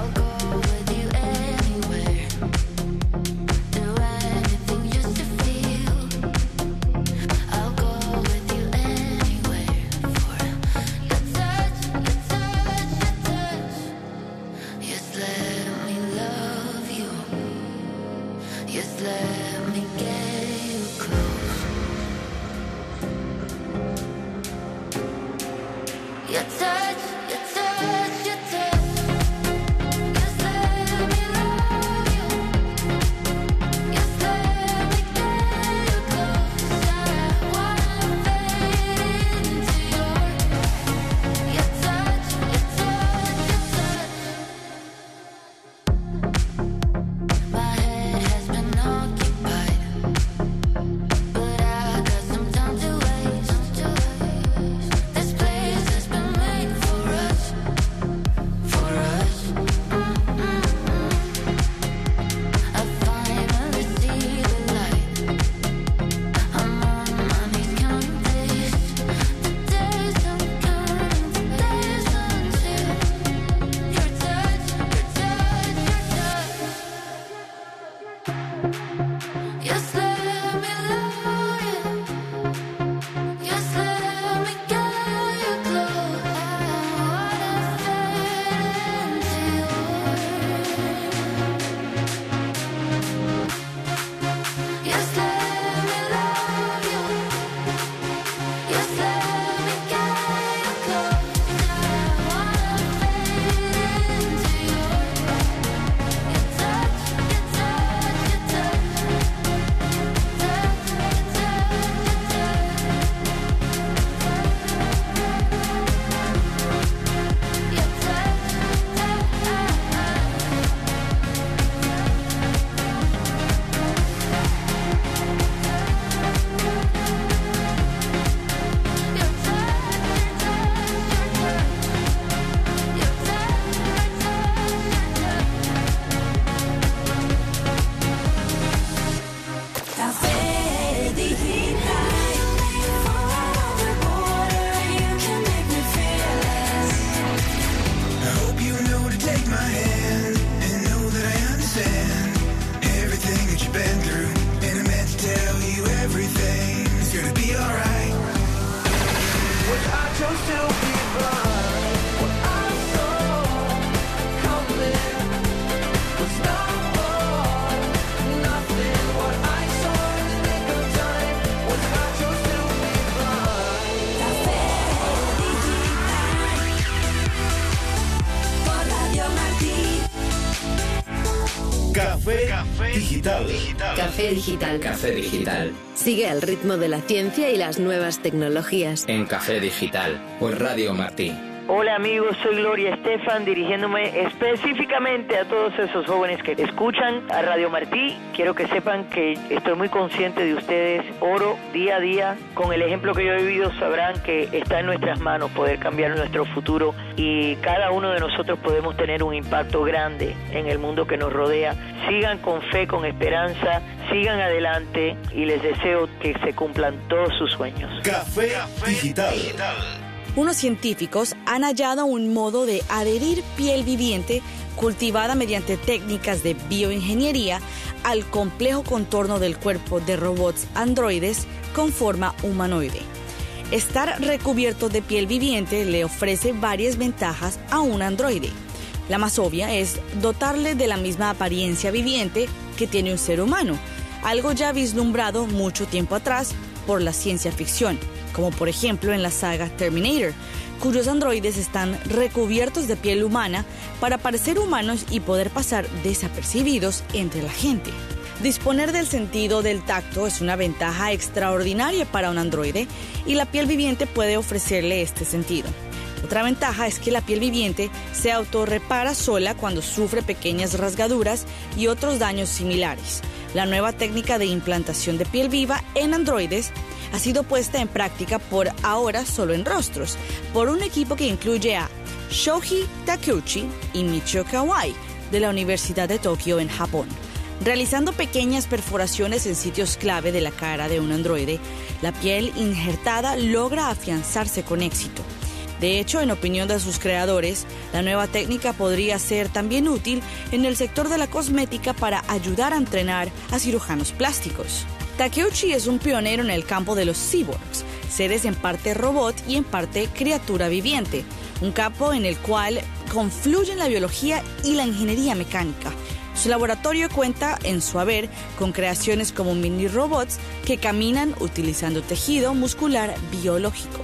Feel Café, Café Digital. Café Digital. Café Digital. Sigue el ritmo de la ciencia y las nuevas tecnologías. En Café Digital, por Radio Martí. Hola amigos, soy Gloria Estefan, dirigiéndome específicamente a todos esos jóvenes que escuchan a Radio Martí. Quiero que sepan que estoy muy consciente de ustedes. Oro día a día. Con el ejemplo que yo he vivido sabrán que está en nuestras manos poder cambiar nuestro futuro y cada uno de nosotros podemos tener un impacto grande en el mundo que nos rodea. Sigan con fe, con esperanza, sigan adelante y les deseo que se cumplan todos sus sueños. Café, Café Digital. Digital. Unos científicos han hallado un modo de adherir piel viviente cultivada mediante técnicas de bioingeniería al complejo contorno del cuerpo de robots androides con forma humanoide. Estar recubierto de piel viviente le ofrece varias ventajas a un androide. La más obvia es dotarle de la misma apariencia viviente que tiene un ser humano, algo ya vislumbrado mucho tiempo atrás por la ciencia ficción, como por ejemplo en la saga Terminator, cuyos androides están recubiertos de piel humana para parecer humanos y poder pasar desapercibidos entre la gente. Disponer del sentido del tacto es una ventaja extraordinaria para un androide y la piel viviente puede ofrecerle este sentido. Otra ventaja es que la piel viviente se autorrepara sola cuando sufre pequeñas rasgaduras y otros daños similares. La nueva técnica de implantación de piel viva en androides ha sido puesta en práctica por ahora solo en rostros, por un equipo que incluye a Shoji Takeuchi y Michio Kawai de la Universidad de Tokio en Japón. Realizando pequeñas perforaciones en sitios clave de la cara de un androide, la piel injertada logra afianzarse con éxito. De hecho, en opinión de sus creadores, la nueva técnica podría ser también útil en el sector de la cosmética para ayudar a entrenar a cirujanos plásticos. Takeuchi es un pionero en el campo de los cyborgs, seres en parte robot y en parte criatura viviente, un campo en el cual confluyen la biología y la ingeniería mecánica. Su laboratorio cuenta en su haber con creaciones como mini robots que caminan utilizando tejido muscular biológico.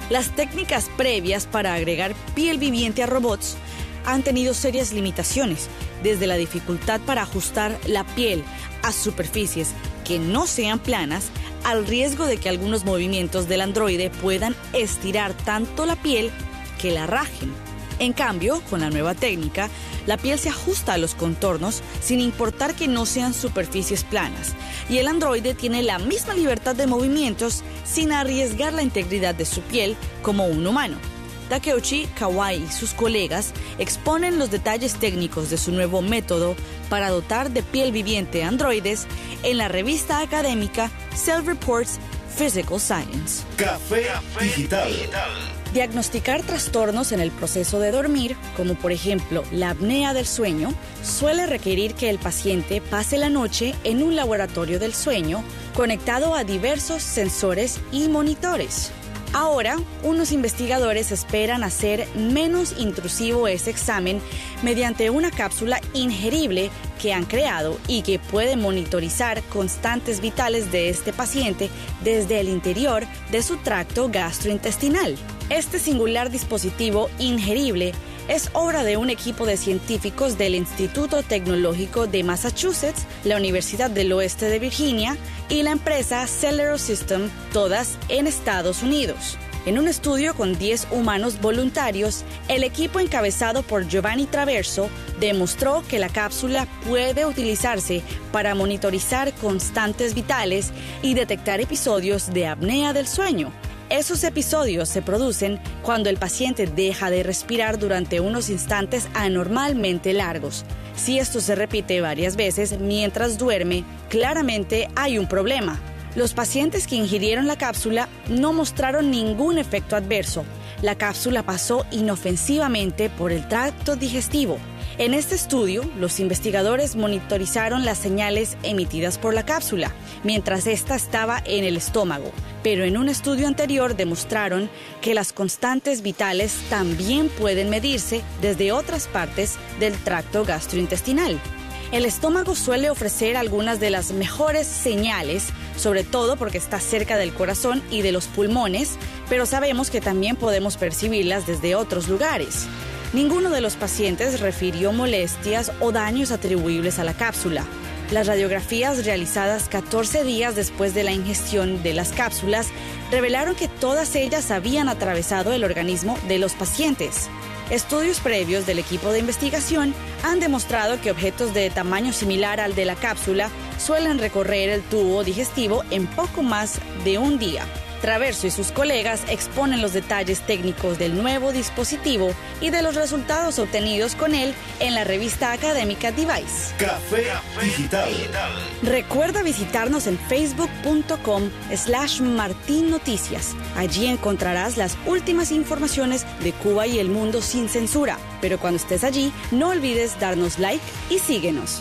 Las técnicas previas para agregar piel viviente a robots han tenido serias limitaciones, desde la dificultad para ajustar la piel a superficies que no sean planas, al riesgo de que algunos movimientos del androide puedan estirar tanto la piel que la rajen. En cambio, con la nueva técnica, la piel se ajusta a los contornos sin importar que no sean superficies planas, y el androide tiene la misma libertad de movimientos sin arriesgar la integridad de su piel como un humano. Takeuchi Kawai y sus colegas exponen los detalles técnicos de su nuevo método para dotar de piel viviente a androides en la revista académica Cell Reports Physical Science. Café Digital. Diagnosticar trastornos en el proceso de dormir, como por ejemplo la apnea del sueño, suele requerir que el paciente pase la noche en un laboratorio del sueño conectado a diversos sensores y monitores. Ahora, unos investigadores esperan hacer menos intrusivo ese examen mediante una cápsula ingerible que han creado y que puede monitorizar constantes vitales de este paciente desde el interior de su tracto gastrointestinal. Este singular dispositivo ingerible es obra de un equipo de científicos del Instituto Tecnológico de Massachusetts, la Universidad del Oeste de Virginia y la empresa Celero System, todas en Estados Unidos. En un estudio con diez humanos voluntarios, el equipo encabezado por Giovanni Traverso demostró que la cápsula puede utilizarse para monitorizar constantes vitales y detectar episodios de apnea del sueño. Esos episodios se producen cuando el paciente deja de respirar durante unos instantes anormalmente largos. Si esto se repite varias veces mientras duerme, claramente hay un problema. Los pacientes que ingirieron la cápsula no mostraron ningún efecto adverso. La cápsula pasó inofensivamente por el tracto digestivo. En este estudio, los investigadores monitorizaron las señales emitidas por la cápsula, mientras ésta estaba en el estómago. Pero en un estudio anterior demostraron que las constantes vitales también pueden medirse desde otras partes del tracto gastrointestinal. El estómago suele ofrecer algunas de las mejores señales, sobre todo porque está cerca del corazón y de los pulmones, pero sabemos que también podemos percibirlas desde otros lugares. Ninguno de los pacientes refirió molestias o daños atribuibles a la cápsula. Las radiografías realizadas catorce días después de la ingestión de las cápsulas revelaron que todas ellas habían atravesado el organismo de los pacientes. Estudios previos del equipo de investigación han demostrado que objetos de tamaño similar al de la cápsula suelen recorrer el tubo digestivo en poco más de un día. Traverso y sus colegas exponen los detalles técnicos del nuevo dispositivo y de los resultados obtenidos con él en la revista académica Device. Café Digital. Recuerda visitarnos en facebook.com slash Martín Noticias. Allí encontrarás las últimas informaciones de Cuba y el mundo sin censura. Pero cuando estés allí, no olvides darnos like y síguenos.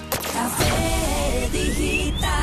Café Digital.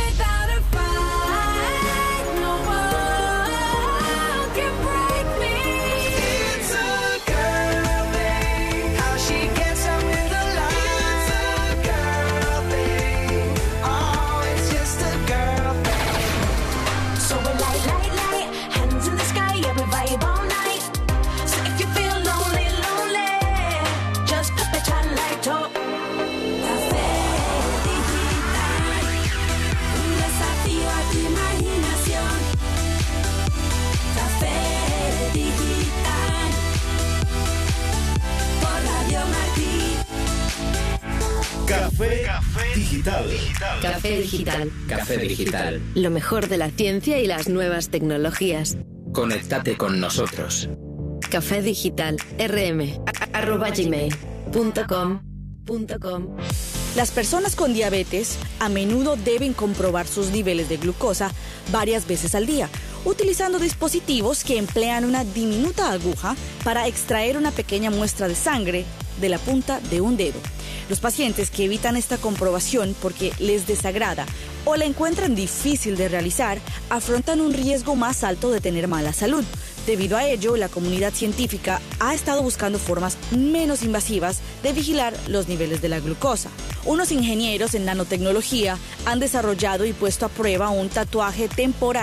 Café Digital. Café Digital. Café Digital. Lo mejor de la ciencia y las nuevas tecnologías. Conéctate con nosotros. Café Digital. rm arroba gmail punto com punto com. Las personas con diabetes a menudo deben comprobar sus niveles de glucosa varias veces al día, utilizando dispositivos que emplean una diminuta aguja para extraer una pequeña muestra de sangre de la punta de un dedo. Los pacientes que evitan esta comprobación porque les desagrada o la encuentran difícil de realizar afrontan un riesgo más alto de tener mala salud. Debido a ello, la comunidad científica ha estado buscando formas menos invasivas de vigilar los niveles de la glucosa. Unos ingenieros en nanotecnología han desarrollado y puesto a prueba un tatuaje temporal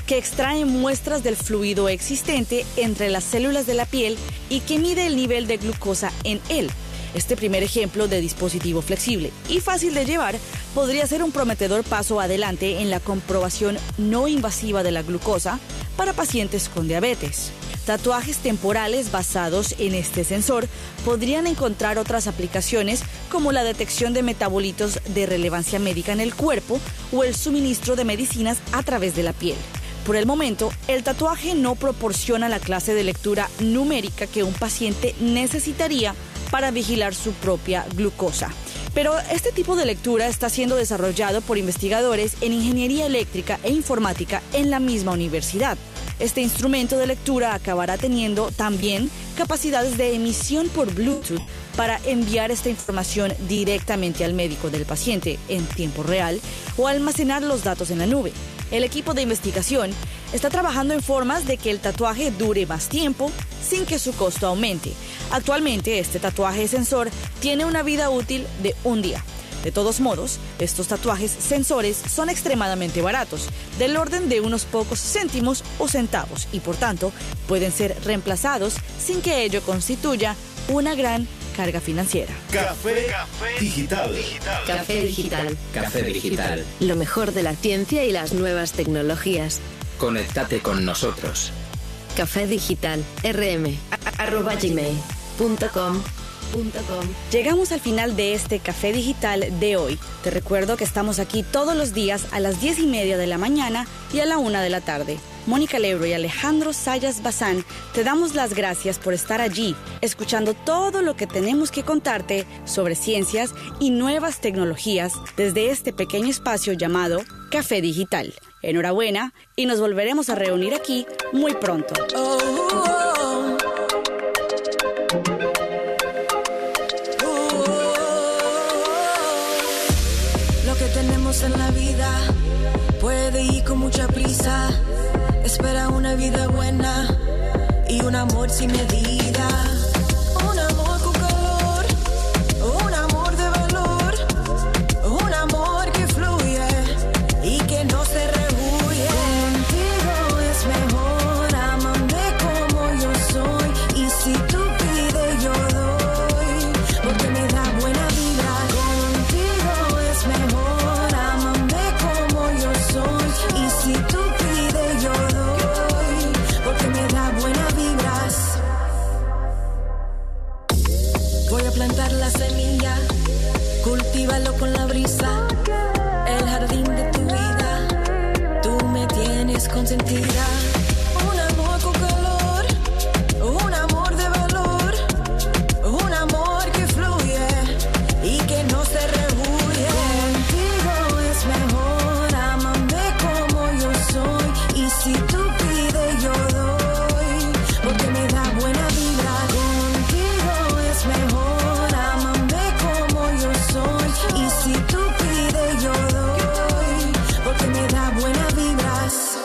que extrae muestras del fluido existente entre las células de la piel y que mide el nivel de glucosa en él. Este primer ejemplo de dispositivo flexible y fácil de llevar podría ser un prometedor paso adelante en la comprobación no invasiva de la glucosa para pacientes con diabetes. Tatuajes temporales basados en este sensor podrían encontrar otras aplicaciones como la detección de metabolitos de relevancia médica en el cuerpo o el suministro de medicinas a través de la piel. Por el momento, el tatuaje no proporciona la clase de lectura numérica que un paciente necesitaría para vigilar su propia glucosa. Pero este tipo de lectura está siendo desarrollado por investigadores en ingeniería eléctrica e informática en la misma universidad. Este instrumento de lectura acabará teniendo también capacidades de emisión por Bluetooth para enviar esta información directamente al médico del paciente en tiempo real o almacenar los datos en la nube. El equipo de investigación está trabajando en formas de que el tatuaje dure más tiempo sin que su costo aumente. Actualmente, este tatuaje sensor tiene una vida útil de un día. De todos modos, estos tatuajes sensores son extremadamente baratos, del orden de unos pocos céntimos o centavos, y por tanto pueden ser reemplazados sin que ello constituya una gran carga financiera. Café, Café Digital. Café Digital. Café Digital. Lo mejor de la ciencia y las nuevas tecnologías. Conéctate con nosotros. Café Digital. rm arroba gmail punto com. Llegamos al final de este Café Digital de hoy. Te recuerdo que estamos aquí todos los días a las diez y media de la mañana y a la una de la tarde. Mónica Lebro y Alejandro Sayas Bazán, te damos las gracias por estar allí, escuchando todo lo que tenemos que contarte sobre ciencias y nuevas tecnologías desde este pequeño espacio llamado Café Digital. Enhorabuena y nos volveremos a reunir aquí muy pronto. Oh, oh, oh. Lo que tenemos en la vida puede ir con mucha prisa. Espera una vida buena y un amor sin medida. Un amor con calor, un amor de valor, un amor que fluye y que no se rehuye. Contigo es mejor, ámame como yo soy. Y si tú pides yo doy, porque me da buena vibra. Contigo es mejor, ámame como yo soy. Y si tú pides yo doy, porque me da buenas vibras. Voy a plantar la semilla, cultívalo con la brisa, el jardín de tu vida, tú me tienes consentida. Un amor con calor, un amor de valor, un amor que fluye y que no se rehuye. Contigo es mejor, ámame como yo soy. Y si tú pides yo doy, porque me da buena vibra. Contigo es mejor, ámame como yo soy. Y si tú pides yo doy, porque me da buenas vibras.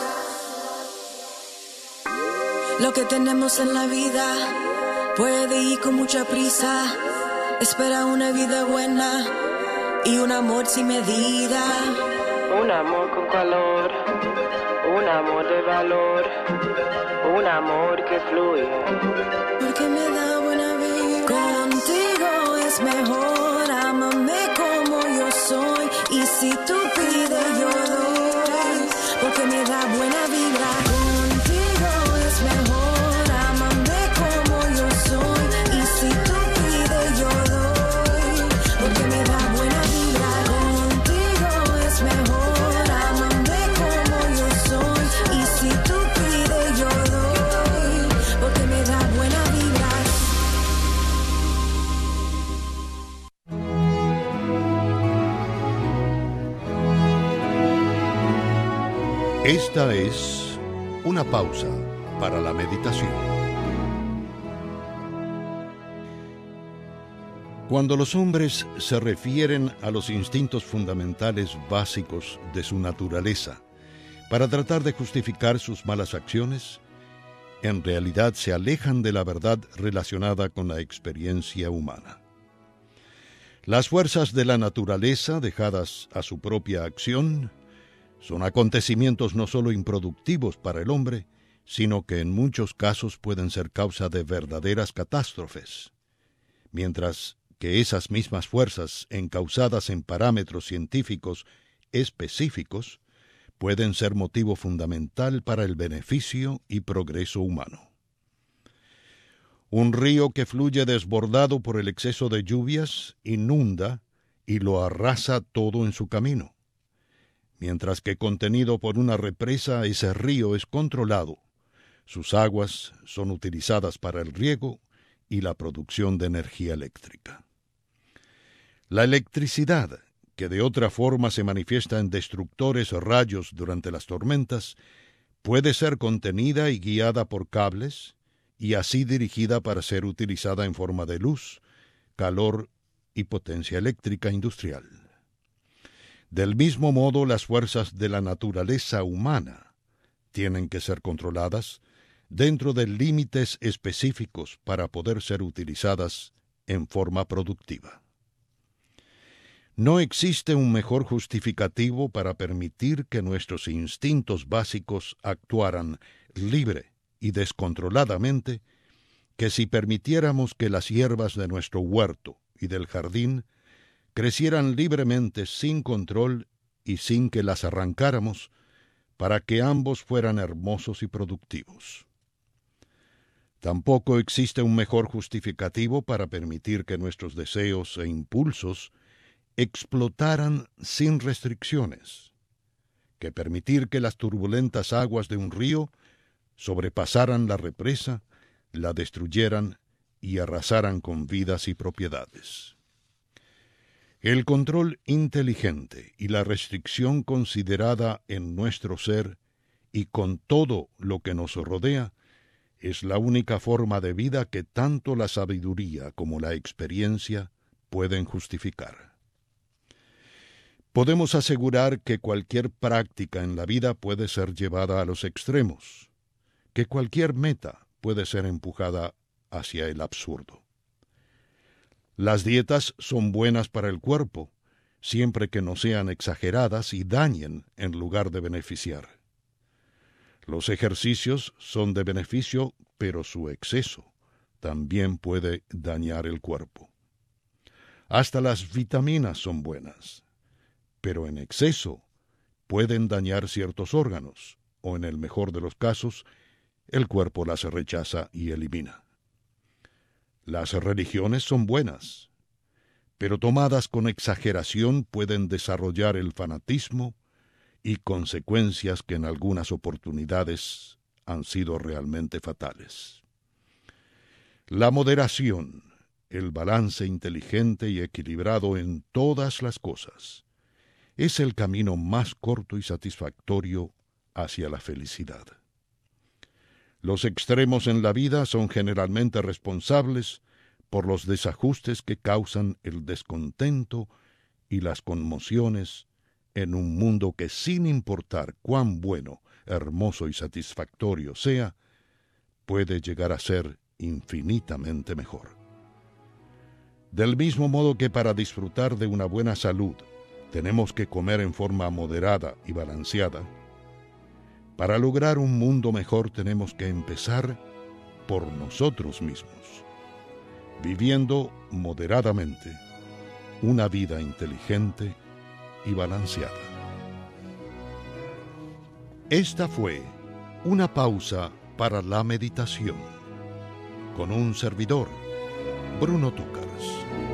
Lo que tenemos en la vida puede ir con mucha prisa. Espera una vida buena y un amor sin medida. Un amor con calor, un amor de valor, un amor que fluye. Porque me da buena vida. Contigo es mejor, ámame como yo soy. Y si tú pides yo doy, porque me da buena vibra. Contigo es mejor, ámame como yo soy. Y si tú pides yo doy, porque me da buena vibra. Contigo es mejor, ámame como yo soy. Y si tú pides yo doy, porque me da buena vibra. Esta es una pausa para la meditación. Cuando los hombres se refieren a los instintos fundamentales básicos de su naturaleza para tratar de justificar sus malas acciones, en realidad se alejan de la verdad relacionada con la experiencia humana. Las fuerzas de la naturaleza, dejadas a su propia acción, Son acontecimientos no solo improductivos para el hombre, sino que en muchos casos pueden ser causa de verdaderas catástrofes, mientras que esas mismas fuerzas, encausadas en parámetros científicos específicos, pueden ser motivo fundamental para el beneficio y progreso humano. Un río que fluye desbordado por el exceso de lluvias inunda y lo arrasa todo en su camino, mientras que contenido por una represa, ese río es controlado. Sus aguas son utilizadas para el riego y la producción de energía eléctrica. La electricidad, que de otra forma se manifiesta en destructores rayos durante las tormentas, puede ser contenida y guiada por cables y así dirigida para ser utilizada en forma de luz, calor y potencia eléctrica industrial. Del mismo modo, las fuerzas de la naturaleza humana tienen que ser controladas dentro de límites específicos para poder ser utilizadas en forma productiva. No existe un mejor justificativo para permitir que nuestros instintos básicos actuaran libre y descontroladamente que si permitiéramos que las hierbas de nuestro huerto y del jardín crecieran libremente sin control y sin que las arrancáramos, para que ambos fueran hermosos y productivos. Tampoco existe un mejor justificativo para permitir que nuestros deseos e impulsos explotaran sin restricciones, que permitir que las turbulentas aguas de un río sobrepasaran la represa, la destruyeran y arrasaran con vidas y propiedades. El control inteligente y la restricción considerada en nuestro ser y con todo lo que nos rodea es la única forma de vida que tanto la sabiduría como la experiencia pueden justificar. Podemos asegurar que cualquier práctica en la vida puede ser llevada a los extremos, que cualquier meta puede ser empujada hacia el absurdo. Las dietas son buenas para el cuerpo, siempre que no sean exageradas y dañen en lugar de beneficiar. Los ejercicios son de beneficio, pero su exceso también puede dañar el cuerpo. Hasta las vitaminas son buenas, pero en exceso pueden dañar ciertos órganos, o en el mejor de los casos, el cuerpo las rechaza y elimina. Las religiones son buenas, pero tomadas con exageración pueden desarrollar el fanatismo y consecuencias que en algunas oportunidades han sido realmente fatales. La moderación, el balance inteligente y equilibrado en todas las cosas, es el camino más corto y satisfactorio hacia la felicidad. Los extremos en la vida son generalmente responsables por los desajustes que causan el descontento y las conmociones en un mundo que, sin importar cuán bueno, hermoso y satisfactorio sea, puede llegar a ser infinitamente mejor. Del mismo modo que para disfrutar de una buena salud tenemos que comer en forma moderada y balanceada, para lograr un mundo mejor tenemos que empezar por nosotros mismos, viviendo moderadamente una vida inteligente y balanceada. Esta fue una pausa para la meditación con un servidor, Bruno Túcars.